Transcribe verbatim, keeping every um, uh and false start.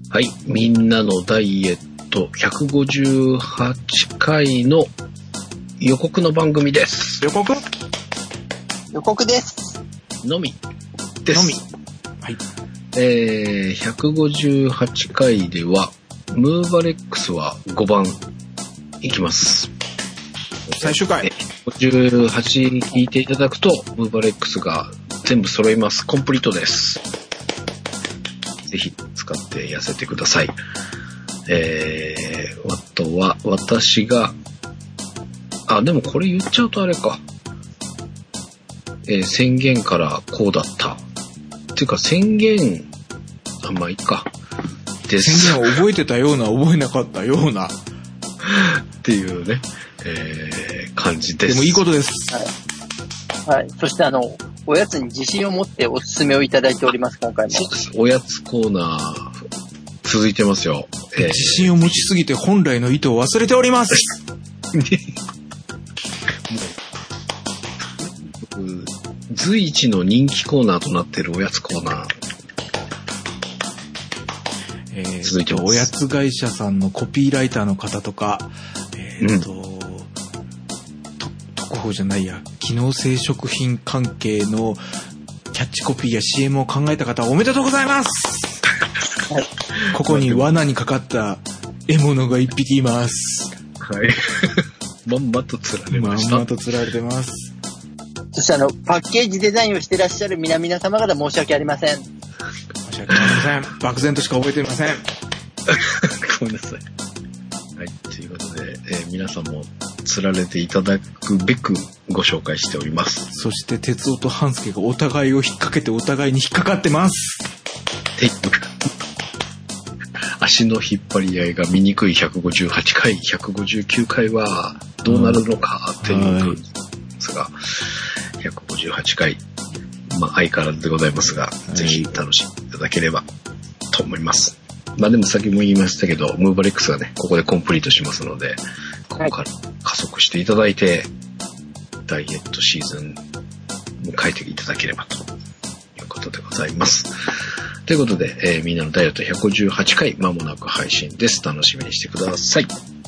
はい、みんなのダイエットひゃくごじゅうはちかいの予告の番組です。 予告予告です。 のみです。 のみ。はい。 えー、ひゃくごじゅうはちかいでは、ムーバレックスはごばんいきます。 最終回。 ごじゅうはち聞いていただくと、ムーバレックスが全部揃います。コンプリートです。ぜひ使って痩せてください。えー、あとは私が、あ、でもこれ言っちゃうとあれか。えー、宣言からこうだった。っていうか宣言、あ、まあいいか。です。 宣言を覚えてたような、覚えなかったような。 っていうね、えー、感じです。 でもいいことです。 はい。はい。そしてあの、おやつに自信を持っておすすめをいただいております、今回も。 そうです。おやつコーナー、続いてますよ。 えー、自信を持ちすぎて本来の意図を忘れております。 もう随一の人気コーナーとなっているおやつコーナー。 えー、 続いてます。 おやつ会社さんのコピーライターの方とか、えー、っと、うん、と、特報じゃないや、機能性食品関係のキャッチコピーや シーエム を考えた方おめでとうございます。はい、ここに罠にかかった獲物が一匹います。 はい。まんまと釣られました。 まんまと釣られてます。 そしてあの、パッケージデザインをしてらっしゃる皆々様方申し訳ありません。 申し訳ありません。漠然としか覚えていません。 ごめんなさい。はい。ということで、えー、皆さんも釣られていただくべくご紹介しております。 そして、哲夫と半助がお互いを引っ掛けてお互いに引っかかってます。 足の引っ張り合いが醜いひゃくごじゅうはちかい、ひゃくごじゅうきゅうかいはどうなるのかっていう感じですが、ひゃくごじゅうはちかい、まあ相変わらずでございますが、はい、ぜひ楽しんでいただければと思います。まあでも先も言いましたけど、ムーバレックスがね、ここでコンプリートしますので、ここから加速していただいて、ダイエットシーズン迎えていただければということでございます。ということで、えー、みんなのダイエットひゃくごじゅうはちかい、間もなく配信です。楽しみにしてください。